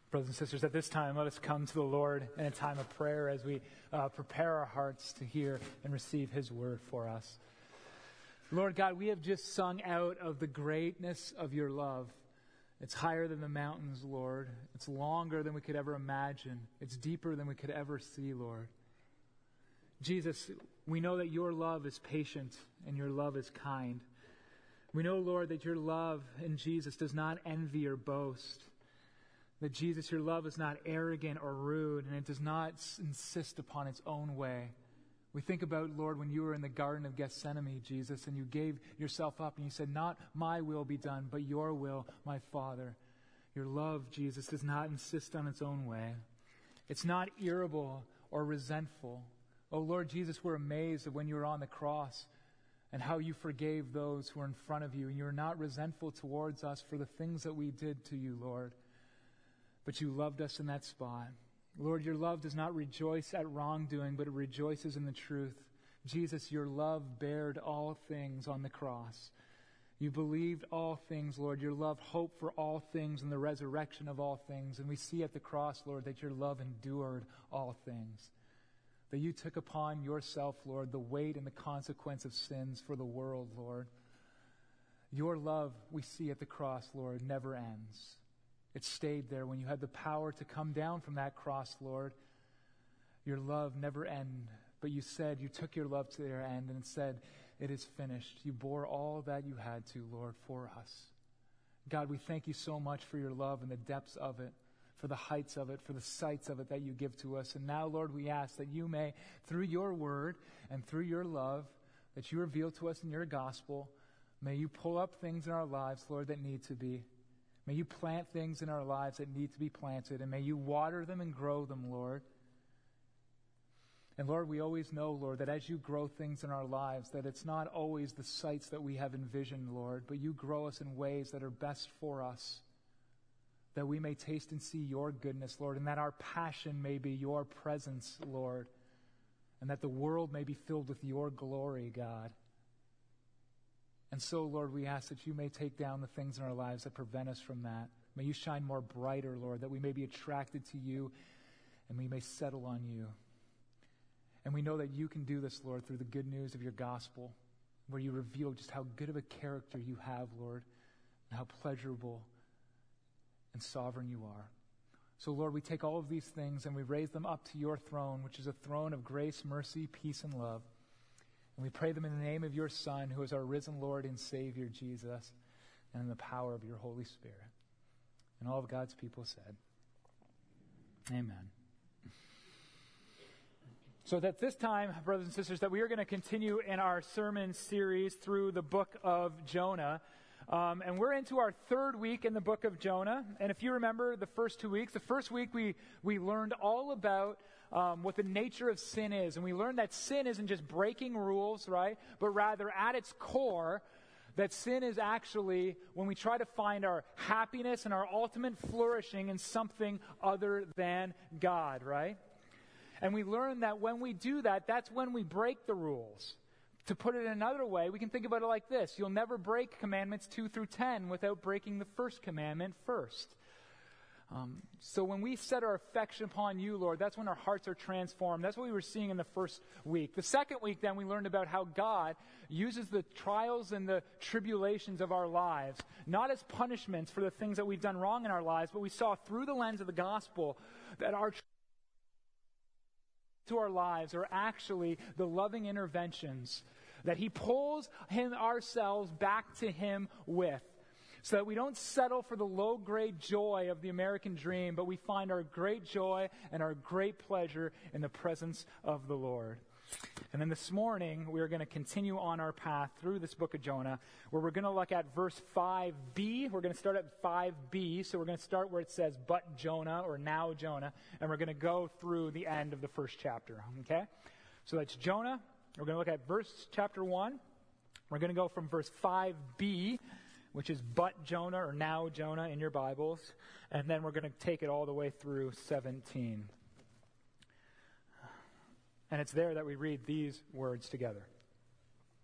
Brothers and sisters, at this time, let us come to the Lord in a time of prayer as we prepare our hearts to hear and receive His word for us. Lord God, we have just sung out of the greatness of your love. It's higher than the mountains, Lord. It's longer than we could ever imagine. It's deeper than we could ever see, Lord. Jesus, we know that your love is patient and your love is kind. We know, Lord, that your love in Jesus does not envy or boast. That Jesus, your love is not arrogant or rude, and it does not insist upon its own way. We think about, Lord, when you were in the Garden of Gethsemane, Jesus, and you gave yourself up and you said, not my will be done, but your will, my Father. Your love, Jesus, does not insist on its own way. It's not irritable or resentful. Oh, Lord Jesus, we're amazed at when you were on the cross and how you forgave those who were in front of you, and you were not resentful towards us for the things that we did to you, Lord. But you loved us in that spot. Lord, your love does not rejoice at wrongdoing, but it rejoices in the truth. Jesus, your love bared all things on the cross. You believed all things, Lord. Your love hoped for all things and the resurrection of all things. And we see at the cross, Lord, that your love endured all things. That you took upon yourself, Lord, the weight and the consequence of sins for the world, Lord. Your love, we see at the cross, Lord, never ends. It stayed there when you had the power to come down from that cross, Lord. Your love never ended. But you said, you took your love to their end and said, it is finished. You bore all that you had to, Lord, for us. God, we thank you so much for your love and the depths of it, for the heights of it, for the sights of it that you give to us. And now, Lord, we ask that you may, through your word and through your love, that you reveal to us in your gospel, may you pull up things in our lives, Lord, that need to be. May you plant things in our lives that need to be planted, and may you water them and grow them, Lord. And Lord, we always know, Lord, that as you grow things in our lives, that it's not always the sights that we have envisioned, Lord, but you grow us in ways that are best for us, that we may taste and see your goodness, Lord, and that our passion may be your presence, Lord, and that the world may be filled with your glory, God. And so, Lord, we ask that you may take down the things in our lives that prevent us from that. May you shine more brighter, Lord, that we may be attracted to you and we may settle on you. And we know that you can do this, Lord, through the good news of your gospel, where you reveal just how good of a character you have, Lord, and how pleasurable and sovereign you are. So, Lord, we take all of these things and we raise them up to your throne, which is a throne of grace, mercy, peace, and love. And we pray them in the name of your Son, who is our risen Lord and Savior, Jesus, and in the power of your Holy Spirit. And all of God's people said, amen. So at this time, brothers and sisters, that we are going to continue in our sermon series through the book of Jonah. And we're into our third week in the book of Jonah. And if you remember the first 2 weeks, the first week we learned all about what the nature of sin is. And we learned that sin isn't just breaking rules, right? But rather at its core, that sin is actually when we try to find our happiness and our ultimate flourishing in something other than God, right? And we learned that when we do that, that's when we break the rules. To put it another way, we can think about it like this. You'll never break commandments 2 through 10 without breaking the first commandment first. So when we set our affection upon you, Lord, that's when our hearts are transformed. That's what we were seeing in the first week. The second week, then, we learned about how God uses the trials and the tribulations of our lives, not as punishments for the things that we've done wrong in our lives, but we saw through the lens of the gospel that our to our lives are actually the loving interventions that he pulls ourselves back to him with, so that we don't settle for the low-grade joy of the American dream, but we find our great joy and our great pleasure in the presence of the Lord. And then this morning, we're going to continue on our path through this book of Jonah, where we're going to look at verse 5b. We're going to start at 5b. So we're going to start where it says, but Jonah, or now Jonah. And we're going to go through the end of the first chapter. Okay? So that's Jonah. We're going to look at chapter 1. We're going to go from verse 5b, which is but Jonah, or now Jonah in your Bibles. And then we're going to take it all the way through 17. And it's there that we read these words together.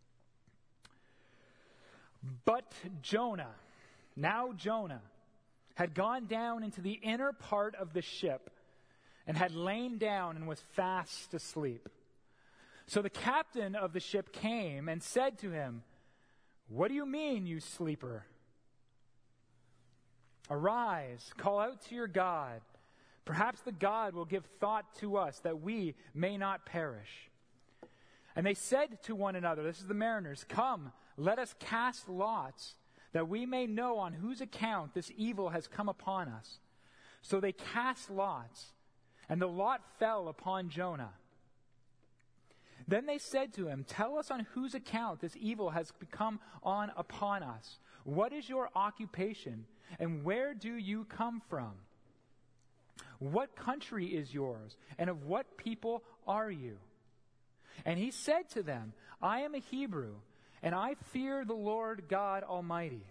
But Jonah, now Jonah, had gone down into the inner part of the ship and had lain down and was fast asleep. So the captain of the ship came and said to him, "What do you mean, you sleeper? Arise, call out to your God. Perhaps the God will give thought to us that we may not perish." And they said to one another, this is the mariners, "Come, let us cast lots, that we may know on whose account this evil has come upon us." So they cast lots, and the lot fell upon Jonah. Then they said to him, "Tell us on whose account this evil has come on upon us. What is your occupation, and where do you come from? What country is yours, and of what people are you?" And he said to them, "I am a Hebrew, and I fear the Lord God Almighty.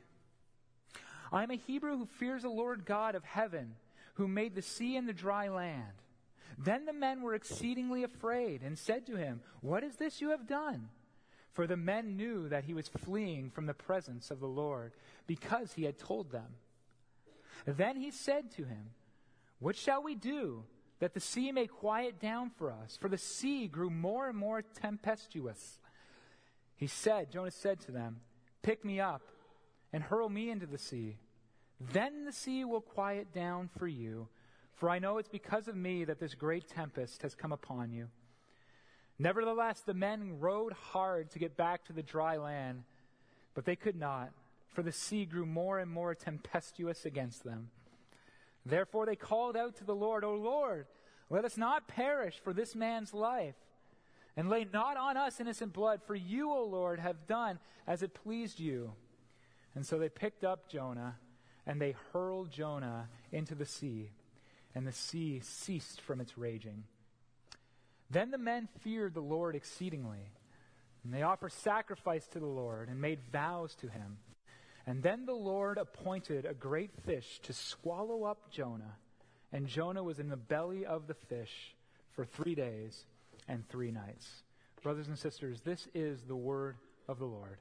I am a Hebrew who fears the Lord God of heaven, who made the sea and the dry land." Then the men were exceedingly afraid and said to him, "What is this you have done?" For the men knew that he was fleeing from the presence of the Lord, because he had told them. Then he said to him, "What shall we do, that the sea may quiet down for us?" For the sea grew more and more tempestuous. Jonah said to them, "Pick me up and hurl me into the sea. Then the sea will quiet down for you, for I know it's because of me that this great tempest has come upon you." Nevertheless, the men rowed hard to get back to the dry land, but they could not, for the sea grew more and more tempestuous against them. Therefore they called out to the Lord, "O Lord, let us not perish for this man's life, and lay not on us innocent blood, for you, O Lord, have done as it pleased you." And so they picked up Jonah, and they hurled Jonah into the sea, and the sea ceased from its raging. Then the men feared the Lord exceedingly, and they offered sacrifice to the Lord and made vows to him. And then the Lord appointed a great fish to swallow up Jonah, and Jonah was in the belly of the fish for 3 days and 3 nights. Brothers and sisters, this is the word of the Lord.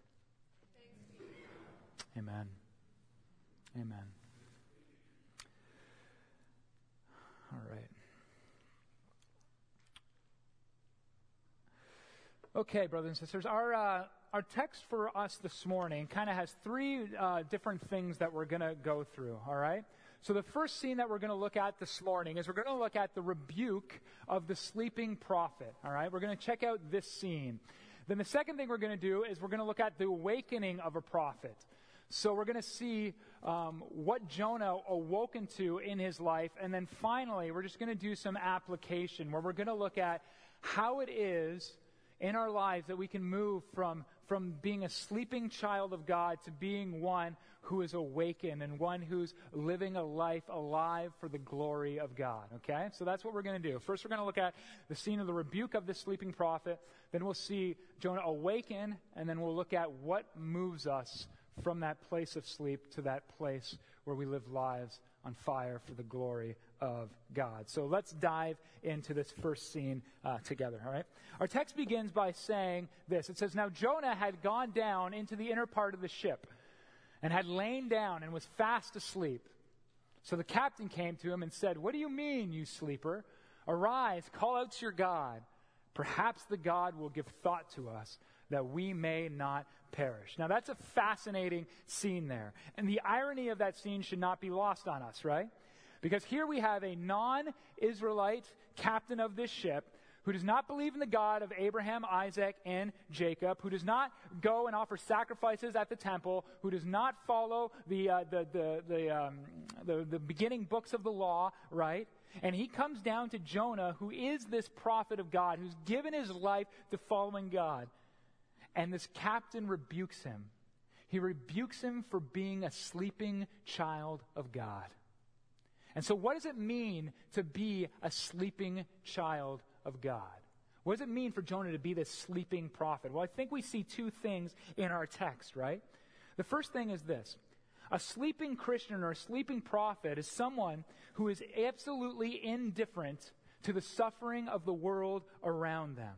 Amen. Amen. All right. Okay, brothers and sisters, our text for us this morning kind of has 3 different things that we're going to go through, all right? So the first scene that we're going to look at this morning is we're going to look at the rebuke of the sleeping prophet, all right? We're going to check out this scene. Then the second thing we're going to do is we're going to look at the awakening of a prophet. So we're going to see what Jonah awoken to in his life. And then finally, we're just going to do some application where we're going to look at how it is in our lives that we can move from being a sleeping child of God to being one who is awakened and one who's living a life alive for the glory of God. Okay? So that's what we're going to do. First, we're going to look at the scene of the rebuke of the sleeping prophet. Then we'll see Jonah awaken, and then we'll look at what moves us from that place of sleep to that place where we live lives on fire for the glory of God. So let's dive into this first scene together, all right? Our text begins by saying this. It says, "Now Jonah had gone down into the inner part of the ship and had lain down and was fast asleep. So the captain came to him and said, 'What do you mean, you sleeper? Arise, call out to your God. Perhaps the God will give thought to us that we may not perish.'" Now that's a fascinating scene there. And the irony of that scene should not be lost on us, right? Because here we have a non-Israelite captain of this ship who does not believe in the God of Abraham, Isaac, and Jacob, who does not go and offer sacrifices at the temple, who does not follow the beginning books of the law, right? And he comes down to Jonah, who is this prophet of God, who's given his life to following God. And this captain rebukes him. He rebukes him for being a sleeping child of God. And so what does it mean to be a sleeping child of God? What does it mean for Jonah to be this sleeping prophet? Well, I think we see 2 things in our text, right? The first thing is this. A sleeping Christian or a sleeping prophet is someone who is absolutely indifferent to the suffering of the world around them.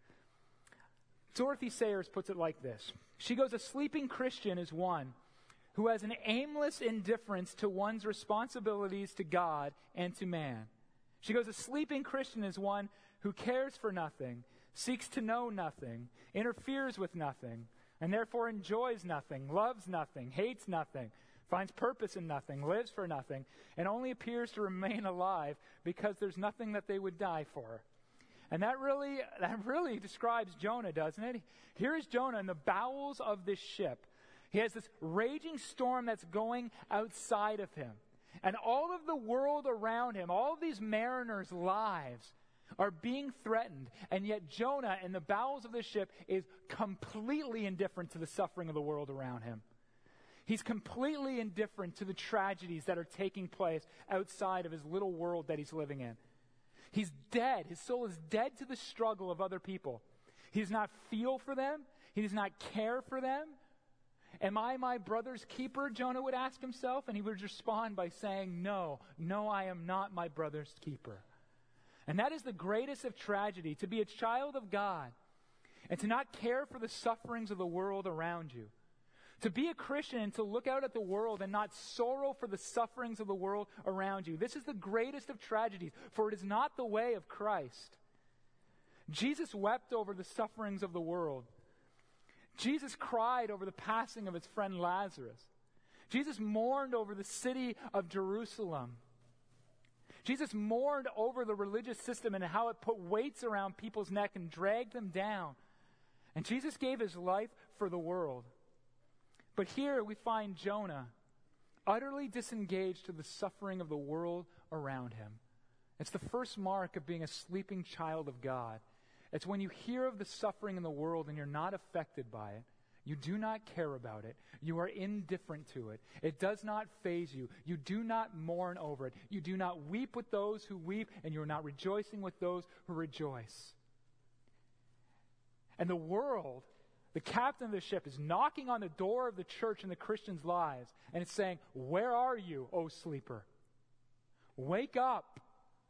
Dorothy Sayers puts it like this. She goes, "A sleeping Christian is one who has an aimless indifference to one's responsibilities to God and to man. She goes, a sleeping Christian is one who cares for nothing, seeks to know nothing, interferes with nothing, and therefore enjoys nothing, loves nothing, hates nothing, finds purpose in nothing, lives for nothing, and only appears to remain alive because there's nothing that they would die for. And that really describes Jonah, doesn't it? Here is Jonah in the bowels of this ship. He has this raging storm that's going outside of him. And all of the world around him, all of these mariners' lives are being threatened. And yet Jonah in the bowels of the ship is completely indifferent to the suffering of the world around him. He's completely indifferent to the tragedies that are taking place outside of his little world that he's living in. He's dead. His soul is dead to the struggle of other people. He does not feel for them. He does not care for them. Am I my brother's keeper? Jonah would ask himself, and he would respond by saying, no, I am not my brother's keeper. And that is the greatest of tragedy, to be a child of God and to not care for the sufferings of the world around you. To be a Christian and to look out at the world and not sorrow for the sufferings of the world around you. This is the greatest of tragedies, for it is not the way of Christ. Jesus wept over the sufferings of the world. Jesus cried over the passing of his friend Lazarus. Jesus mourned over the city of Jerusalem. Jesus mourned over the religious system and how it put weights around people's neck and dragged them down. And Jesus gave his life for the world. But here we find Jonah utterly disengaged to the suffering of the world around him. It's the first mark of being a sleeping child of God. It's when you hear of the suffering in the world and you're not affected by it. You do not care about it. You are indifferent to it. It does not faze you. You do not mourn over it. You do not weep with those who weep, and you are not rejoicing with those who rejoice. And the world, the captain of the ship, is knocking on the door of the church and the Christians' lives, and it's saying, where are you, O sleeper? Wake up.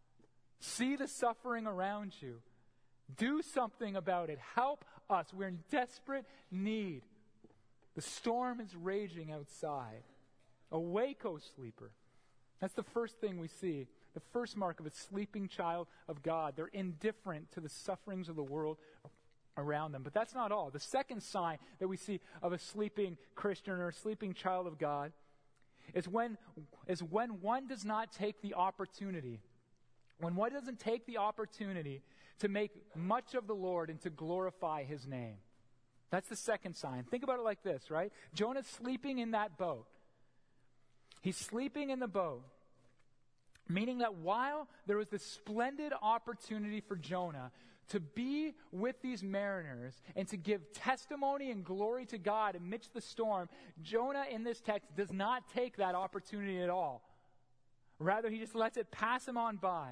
See the suffering around you. Do something about it. Help us. We're in desperate need. The storm is raging outside. Awake, O sleeper. That's the first thing we see. The first mark of a sleeping child of God. They're indifferent to the sufferings of the world around them. But that's not all. The second sign that we see of a sleeping Christian or a sleeping child of God is when one does not take the opportunity. When one doesn't take the opportunity to make much of the Lord and to glorify his name. That's the second sign. Think about it like this, right? Jonah's sleeping in that boat. He's sleeping in the boat, meaning that while there was this splendid opportunity for Jonah to be with these mariners and to give testimony and glory to God amidst the storm, Jonah in this text does not take that opportunity at all. Rather, he just lets it pass him on by.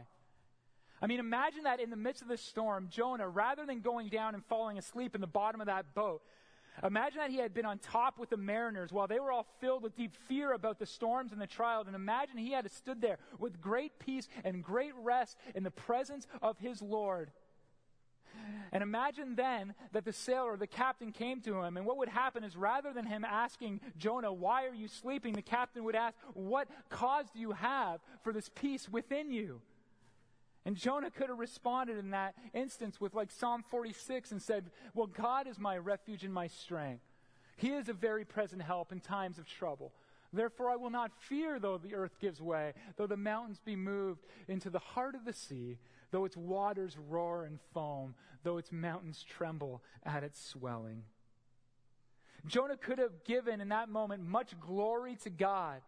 I mean, imagine that in the midst of the storm, Jonah, rather than going down and falling asleep in the bottom of that boat, imagine that he had been on top with the mariners while they were all filled with deep fear about the storms and the trials. And imagine he had stood there with great peace and great rest in the presence of his Lord. And imagine then that the sailor, the captain, came to him, and what would happen is rather than him asking Jonah, why are you sleeping? The captain would ask, what cause do you have for this peace within you? And Jonah could have responded in that instance with like Psalm 46 and said, well, God is my refuge and my strength. He is a very present help in times of trouble. Therefore I will not fear though the earth gives way, though the mountains be moved into the heart of the sea, though its waters roar and foam, though its mountains tremble at its swelling. Jonah could have given in that moment much glory to God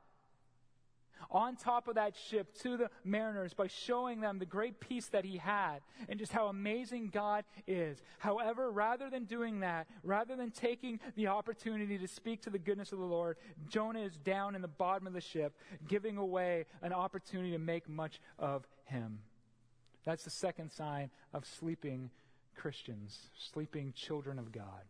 on top of that ship to the mariners by showing them the great peace that he had and just how amazing God is. However, rather than doing that, rather than taking the opportunity to speak to the goodness of the Lord, Jonah is down in the bottom of the ship, giving away an opportunity to make much of him. That's the second sign of sleeping Christians, sleeping children of God.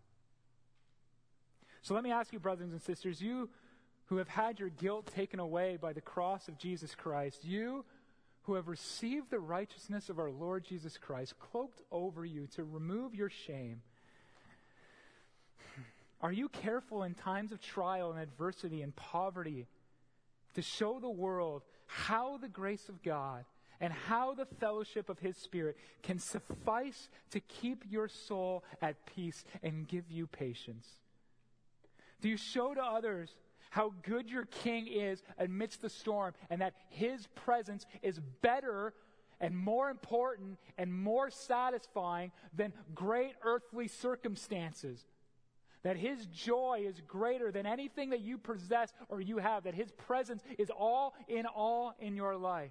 So let me ask you, brothers and sisters, you who have had your guilt taken away by the cross of Jesus Christ, you who have received the righteousness of our Lord Jesus Christ cloaked over you to remove your shame, Are you careful in times of trial and adversity and poverty to show the world how the grace of God and how the fellowship of His Spirit can suffice to keep your soul at peace and give you patience? Do you show to others how good your King is amidst the storm, and that His presence is better and more important and more satisfying than great earthly circumstances? That His joy is greater than anything that you possess or you have. That His presence is all in your life.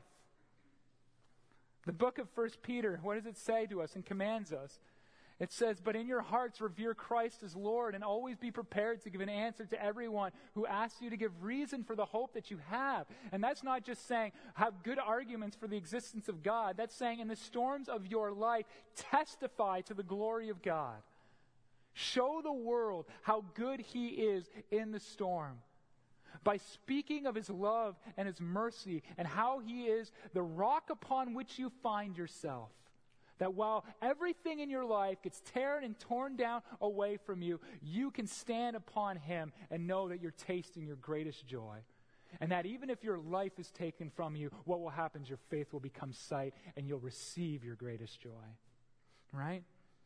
The book of 1 Peter, what does it say to us and commands us? It says, "But in your hearts revere Christ as Lord, and always be prepared to give an answer to everyone who asks you to give reason for the hope that you have." And that's not just saying have good arguments for the existence of God. That's saying in the storms of your life, testify to the glory of God. Show the world how good He is in the storm by speaking of His love and His mercy and how He is the rock upon which you find yourself. That while everything in your life gets torn down away from you, you can stand upon Him and know that you're tasting your greatest joy. And that even if your life is taken from you, what will happen is your faith will become sight and you'll receive your greatest joy. Right?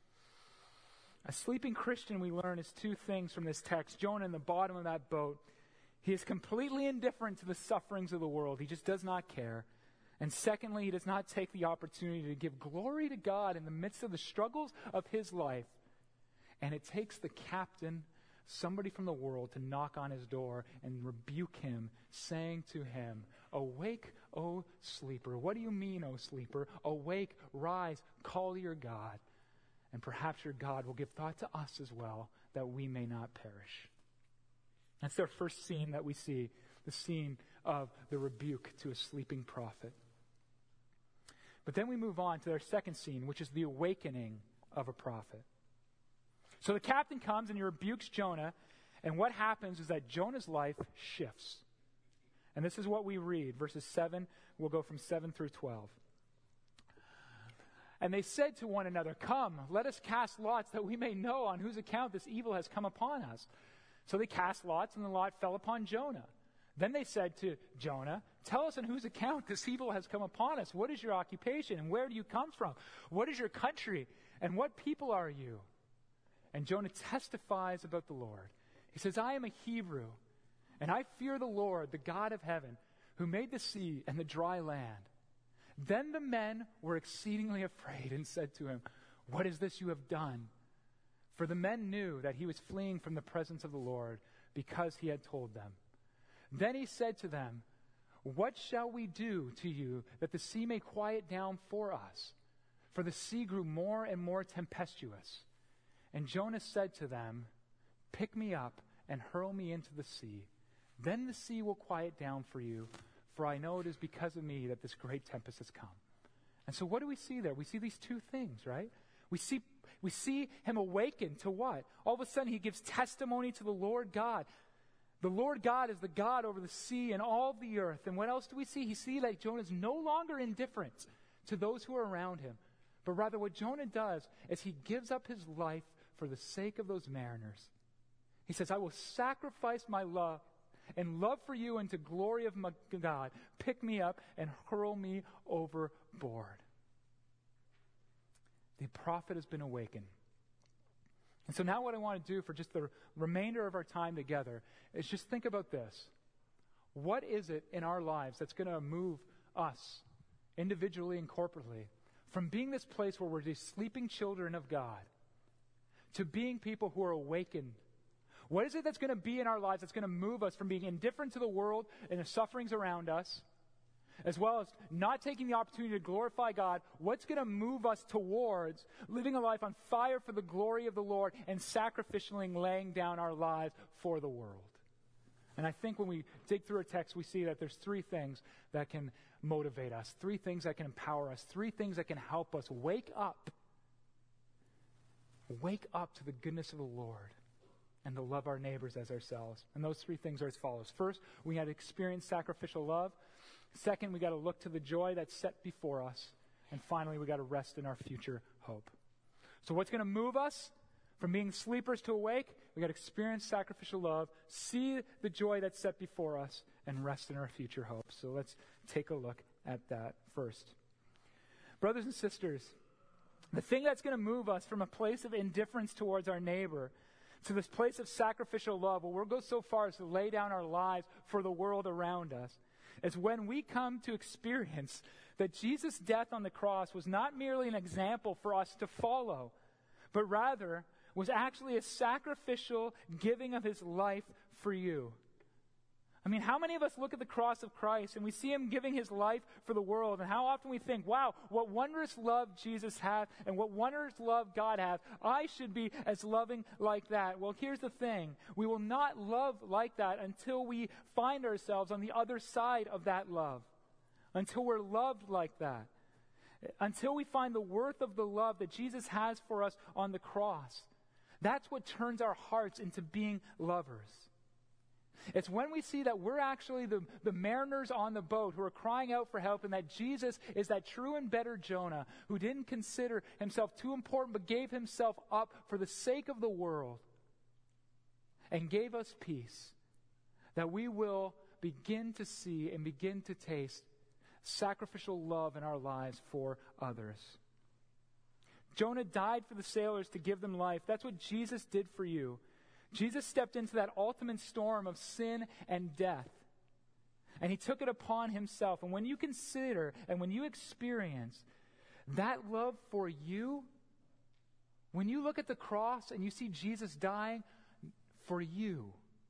A sleeping Christian, we learn, is two things from this text. Jonah in the bottom of that boat, he is completely indifferent to the sufferings of the world. He just does not care. And secondly, he does not take the opportunity to give glory to God in the midst of the struggles of his life. And it takes the captain, somebody from the world, to knock on his door and rebuke him, saying to him, "Awake, O sleeper." What do you mean, O sleeper? Awake, rise, call to your God. And perhaps your God will give thought to us as well, that we may not perish. That's our first scene that we see, the scene of the rebuke to a sleeping prophet. But then we move on to our second scene, which is the awakening of a prophet. So the captain comes and he rebukes Jonah, and what happens is that Jonah's life shifts. And this is what we read, verses 7, we'll go from 7 through 12. "And they said to one another, 'Come, let us cast lots that we may know on whose account this evil has come upon us.' So they cast lots, and the lot fell upon Jonah. Then they said to Jonah, 'Tell us on whose account this evil has come upon us. What is your occupation, and where do you come from? What is your country, and what people are you?' And Jonah testifies about the Lord. He says, 'I am a Hebrew, and I fear the Lord, the God of heaven, who made the sea and the dry land.' Then the men were exceedingly afraid and said to him, 'What is this you have done?' For the men knew that he was fleeing from the presence of the Lord, because he had told them. Then he said to them, 'What shall we do to you that the sea may quiet down for us?' For the sea grew more and more tempestuous. And Jonah said to them, 'Pick me up and hurl me into the sea. Then the sea will quiet down for you, for I know it is because of me that this great tempest has come.'" And so what do we see there? We see these two things, right? We see him awaken to what? All of a sudden he gives testimony to the Lord God. The Lord God is the God over the sea and all the earth. And what else do we see? He sees that Jonah is no longer indifferent to those who are around him. But rather what Jonah does is he gives up his life for the sake of those mariners. He says, "I will sacrifice my love and love for you into glory of my God. Pick me up and hurl me overboard." The prophet has been awakened. And so now what I want to do for just the remainder of our time together is just think about this. What is it in our lives that's going to move us individually and corporately from being this place where we're these sleeping children of God to being people who are awakened? What is it that's going to be in our lives that's going to move us from being indifferent to the world and the sufferings around us, as well as not taking the opportunity to glorify God? What's going to move us towards living a life on fire for the glory of the Lord and sacrificially laying down our lives for the world? And I think when we dig through our text, we see that there's three things that can motivate us, three things that can empower us, three things that can help us wake up to the goodness of the Lord and to love our neighbors as ourselves. And those three things are as follows. First, we got to experience sacrificial love. Second, we got to look to the joy that's set before us. And finally, we got to rest in our future hope. So what's going to move us from being sleepers to awake? We got to experience sacrificial love, see the joy that's set before us, and rest in our future hope. So let's take a look at that first. Brothers and sisters, the thing that's going to move us from a place of indifference towards our neighbor to this place of sacrificial love, where we'll go so far as to lay down our lives for the world around us, is when we come to experience that Jesus' death on the cross was not merely an example for us to follow, but rather was actually a sacrificial giving of his life for you. I mean, how many of us look at the cross of Christ and we see him giving his life for the world, and how often we think, wow, what wondrous love Jesus had and what wondrous love God has. I should be as loving like that. Well, here's the thing. We will not love like that until we find ourselves on the other side of that love, until we're loved like that, until we find the worth of the love that Jesus has for us on the cross. That's what turns our hearts into being lovers. It's when we see that we're actually the mariners on the boat who are crying out for help, and that Jesus is that true and better Jonah who didn't consider himself too important but gave himself up for the sake of the world and gave us peace, that we will begin to see and begin to taste sacrificial love in our lives for others. Jonah died for the sailors to give them life. That's what Jesus did for you. Jesus stepped into that ultimate storm of sin and death, and he took it upon himself. And when you consider and when you experience that love for you, when you look at the cross and you see Jesus dying for you,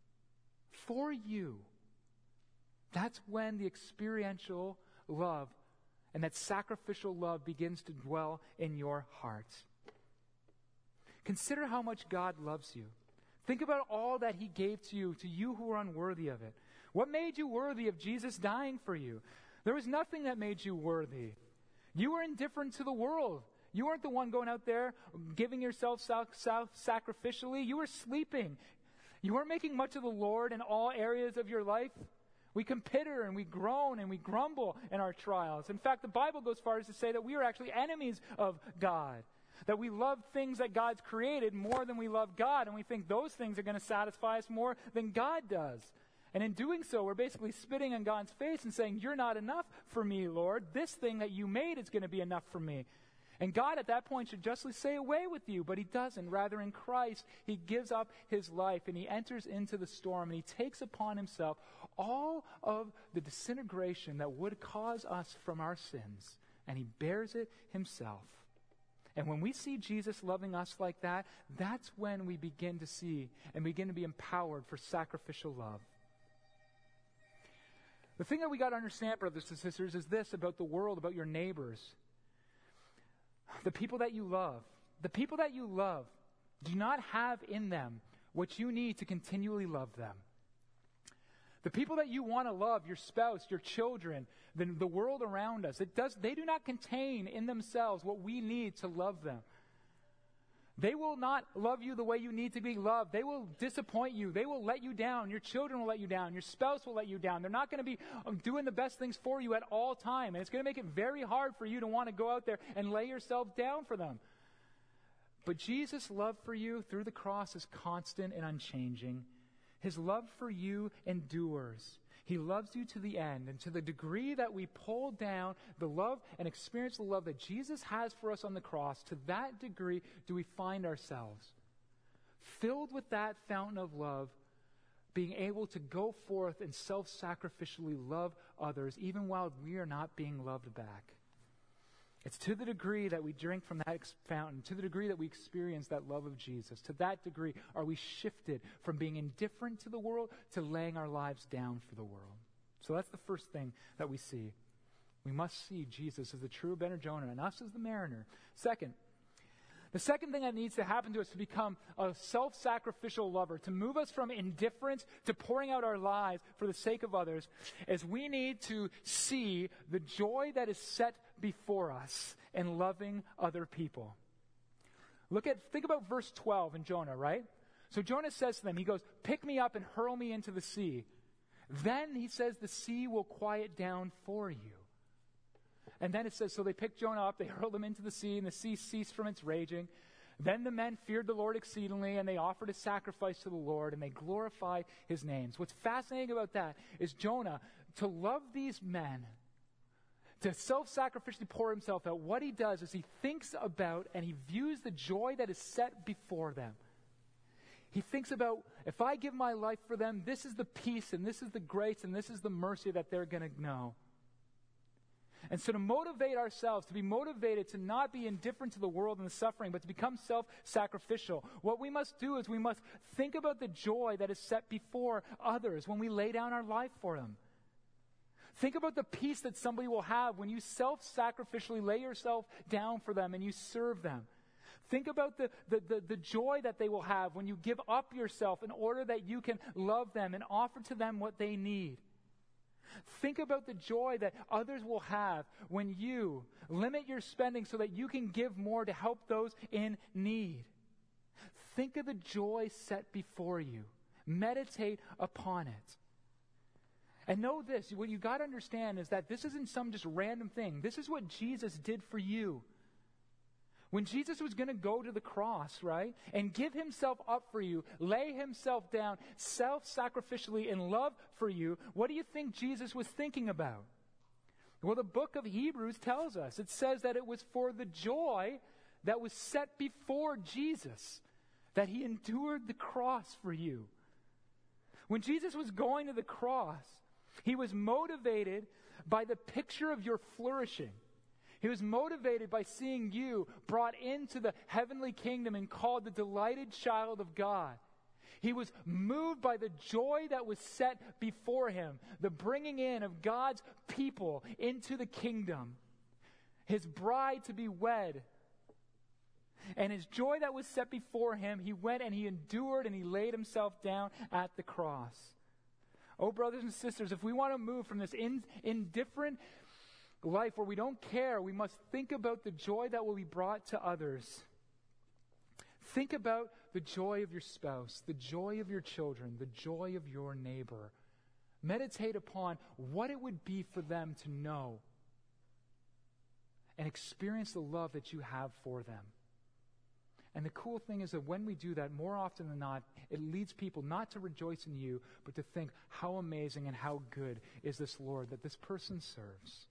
that's when the experiential love and that sacrificial love begins to dwell in your heart. Consider how much God loves you. Think about all that he gave to you who are unworthy of it. What made you worthy of Jesus dying for you? There was nothing that made you worthy. You were indifferent to the world. You weren't the one going out there giving yourself sacrificially. You were sleeping. You weren't making much of the Lord in all areas of your life. We consider and we groan and we grumble in our trials. In fact, the Bible goes far as to say that we are actually enemies of God. That we love things that God's created more than we love God, and we think those things are going to satisfy us more than God does. And in doing so, we're basically spitting in God's face and saying, you're not enough for me, Lord. This thing that you made is going to be enough for me. And God at that point should justly say, away with you, but he doesn't. Rather, in Christ, he gives up his life and he enters into the storm and he takes upon himself all of the disintegration that would cause us from our sins, and he bears it himself. And when we see Jesus loving us like that, that's when we begin to see and begin to be empowered for sacrificial love. The thing that we got to understand, brothers and sisters, is this about the world, about your neighbors. The people that you love. The people that you love do not have in them what you need to continually love them. The people that you want to love, your spouse, your children, the world around us, they do not contain in themselves what we need to love them. They will not love you the way you need to be loved. They will disappoint you. They will let you down. Your children will let you down. Your spouse will let you down. They're not going to be doing the best things for you at all time. And it's going to make it very hard for you to want to go out there and lay yourself down for them. But Jesus' love for you through the cross is constant and unchanging. His love for you endures. He loves you to the end. And to the degree that we pull down the love and experience the love that Jesus has for us on the cross, to that degree do we find ourselves filled with that fountain of love, being able to go forth and self-sacrificially love others, even while we are not being loved back. It's to the degree that we drink from that fountain, to the degree that we experience that love of Jesus, to that degree are we shifted from being indifferent to the world to laying our lives down for the world. So that's the first thing that we see. We must see Jesus as the true better Jonah and us as the mariner. The second thing that needs to happen to us to become a self-sacrificial lover, to move us from indifference to pouring out our lives for the sake of others, is we need to see the joy that is set before us in loving other people. Think about verse 12 in Jonah, right? So Jonah says to them, he goes, pick me up and hurl me into the sea. Then he says the sea will quiet down for you. And then it says, so they picked Jonah up, they hurled him into the sea, and the sea ceased from its raging. Then the men feared the Lord exceedingly, and they offered a sacrifice to the Lord, and they glorified his names. What's fascinating about that is Jonah, to love these men, to self-sacrificially pour himself out, what he does is he thinks about and he views the joy that is set before them. He thinks about, if I give my life for them, this is the peace and this is the grace and this is the mercy that they're going to know. And so to motivate ourselves, to be motivated to not be indifferent to the world and the suffering, but to become self-sacrificial, what we must do is we must think about the joy that is set before others when we lay down our life for them. Think about the peace that somebody will have when you self-sacrificially lay yourself down for them and you serve them. Think about the joy that they will have when you give up yourself in order that you can love them and offer to them what they need. Think about the joy that others will have when you limit your spending so that you can give more to help those in need. Think of the joy set before you. Meditate upon it. And know this, what you got to understand is that this isn't some just random thing. This is what Jesus did for you. When Jesus was going to go to the cross, right, and give himself up for you, lay himself down self-sacrificially in love for you, what do you think Jesus was thinking about? Well, the book of Hebrews tells us. It says that it was for the joy that was set before Jesus that he endured the cross for you. When Jesus was going to the cross, he was motivated by the picture of your flourishing. He was motivated by seeing you brought into the heavenly kingdom and called the delighted child of God. He was moved by the joy that was set before him, the bringing in of God's people into the kingdom, his bride to be wed. And his joy that was set before him, he went and he endured and he laid himself down at the cross. Oh, brothers and sisters, if we want to move from this indifferent life where we don't care, we must think about the joy that will be brought to others. Think about the joy of your spouse, the joy of your children, the joy of your neighbor. Meditate upon what it would be for them to know and experience the love that you have for them. And the cool thing is that when we do that, more often than not, it leads people not to rejoice in you, but to think how amazing and how good is this Lord that this person serves.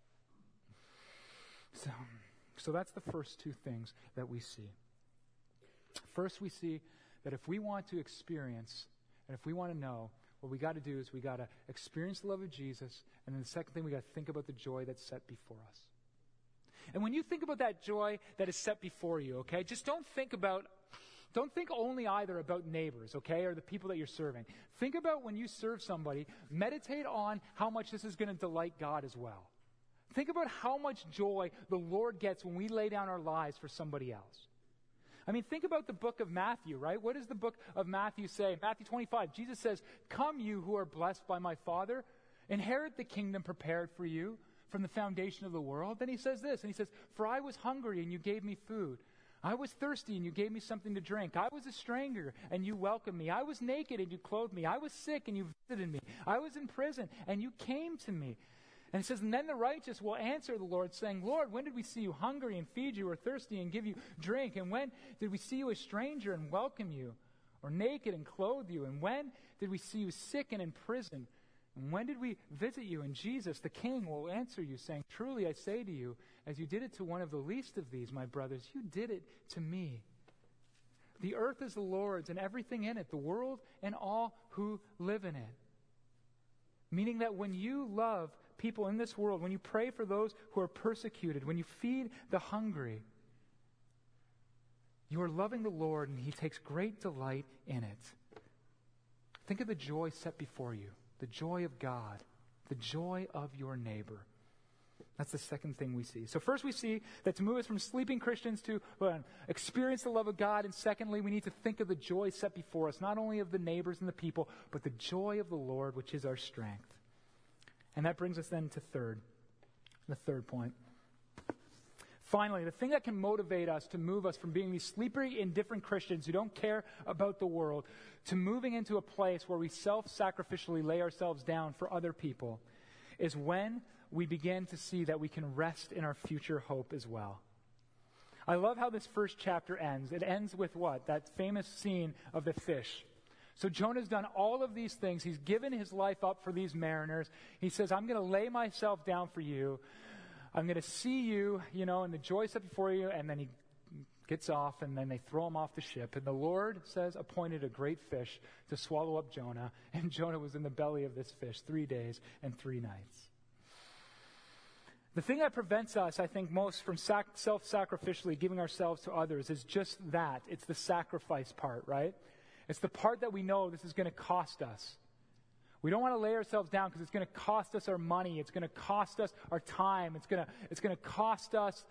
So that's the first two things that we see. First, we see that if we want to experience and if we want to know, what we got to do is we got to experience the love of Jesus, and then the second thing, we got to think about the joy that's set before us. And when you think about that joy that is set before you, okay, just don't think only either about neighbors, okay, or the people that you're serving. Think about when you serve somebody, meditate on how much this is going to delight God as well. Think about how much joy the Lord gets when we lay down our lives for somebody else. I mean, think about the book of Matthew, right? What does the book of Matthew say? Matthew 25, Jesus says, "Come you who are blessed by my Father, inherit the kingdom prepared for you from the foundation of the world." Then he says this, and he says, "For I was hungry and you gave me food. I was thirsty and you gave me something to drink. I was a stranger and you welcomed me. I was naked and you clothed me. I was sick and you visited me. I was in prison and you came to me." And it says, "And then the righteous will answer the Lord, saying, Lord, when did we see you hungry and feed you, or thirsty and give you drink? And when did we see you a stranger and welcome you, or naked and clothe you? And when did we see you sick and in prison? And when did we visit you?" And Jesus, the King, will answer you, saying, "Truly I say to you, as you did it to one of the least of these, my brothers, you did it to me." The earth is the Lord's and everything in it, the world and all who live in it. Meaning that when you love people in this world, when you pray for those who are persecuted, when you feed the hungry, you are loving the Lord and he takes great delight in it. Think of the joy set before you, the joy of God, the joy of your neighbor. That's the second thing we see. So first we see that to move us from sleeping Christians to experience the love of God, and secondly, we need to think of the joy set before us, not only of the neighbors and the people, but the joy of the Lord, which is our strength. And that brings us then to the third point. Finally, the thing that can motivate us to move us from being these sleepy, indifferent Christians who don't care about the world to moving into a place where we self-sacrificially lay ourselves down for other people is when we begin to see that we can rest in our future hope as well. I love how this first chapter ends. It ends with what? That famous scene of the fish. So Jonah's done all of these things. He's given his life up for these mariners. He says, I'm going to lay myself down for you. I'm going to see you, and the joy set before you. And then he gets off, and then they throw him off the ship. And the Lord says, appointed a great fish to swallow up Jonah. And Jonah was in the belly of this fish 3 days and 3 nights. The thing that prevents us, I think, most from self-sacrificially giving ourselves to others is just that. It's the sacrifice part, right? It's the part that we know this is going to cost us. We don't want to lay ourselves down because it's going to cost us our money. It's going to cost us our time. It's going to cost us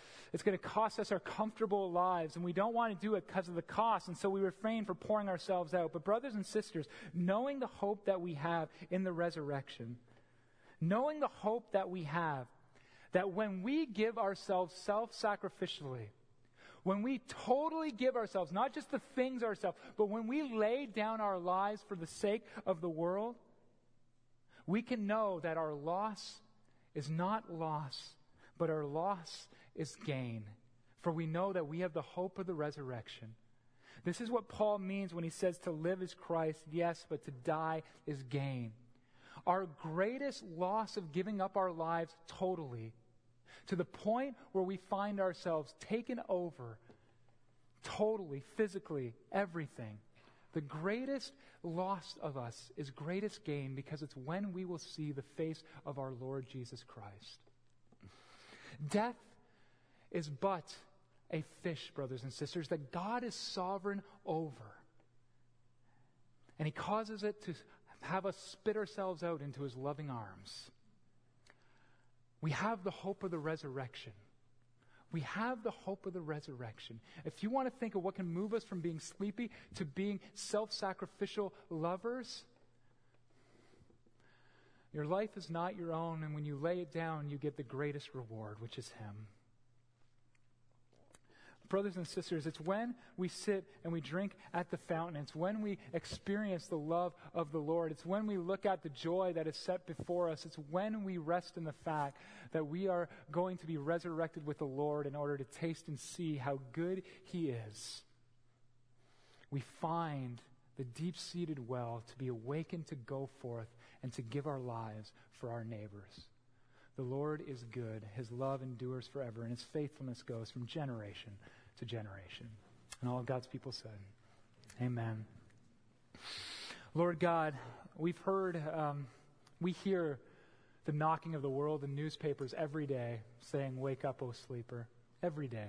our comfortable lives, and we don't want to do it because of the cost, and so we refrain from pouring ourselves out. But brothers and sisters, knowing the hope that we have in the resurrection, knowing the hope that we have, that when we give ourselves self-sacrificially, when we totally give ourselves, not just the things ourselves, but when we lay down our lives for the sake of the world, we can know that our loss is not loss, but our loss is gain. For we know that we have the hope of the resurrection. This is what Paul means when he says to live is Christ, yes, but to die is gain. Our greatest loss of giving up our lives totally, to the point where we find ourselves taken over, totally, physically, everything. The greatest loss of us is greatest gain, because it's when we will see the face of our Lord Jesus Christ. Death is but a fish, brothers and sisters, that God is sovereign over. And He causes it to have us spit ourselves out into His loving arms. We have the hope of the resurrection. We have the hope of the resurrection. If you want to think of what can move us from being sleepy to being self-sacrificial lovers, your life is not your own, and when you lay it down, you get the greatest reward, which is Him. Brothers and sisters, it's when we sit and we drink at the fountain. It's when we experience the love of the Lord. It's when we look at the joy that is set before us. It's when we rest in the fact that we are going to be resurrected with the Lord in order to taste and see how good He is. We find the deep-seated well to be awakened to go forth and to give our lives for our neighbors. The Lord is good. His love endures forever, and His faithfulness goes from generation to generation. And all of God's people said, amen. Lord God, we've heard, we hear the knocking of the world in newspapers every day saying, wake up, O sleeper. Every day.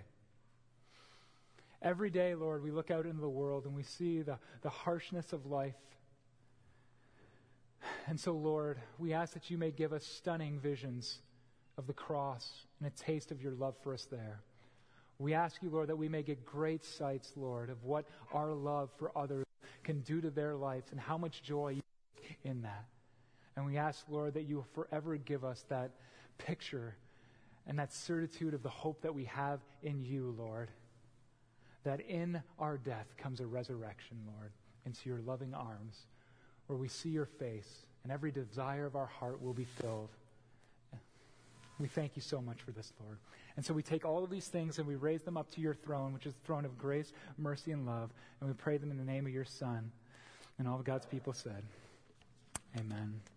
Every day, Lord, we look out into the world and we see the harshness of life. And so, Lord, we ask that You may give us stunning visions of the cross and a taste of Your love for us there. We ask You, Lord, that we may get great sights, Lord, of what our love for others can do to their lives and how much joy You take in that. And we ask, Lord, that You will forever give us that picture and that certitude of the hope that we have in You, Lord, that in our death comes a resurrection, Lord, into Your loving arms, where we see Your face and every desire of our heart will be filled. We thank You so much for this, Lord. And so we take all of these things and we raise them up to Your throne, which is the throne of grace, mercy, and love, and we pray them in the name of Your Son. And all of God's people said, amen.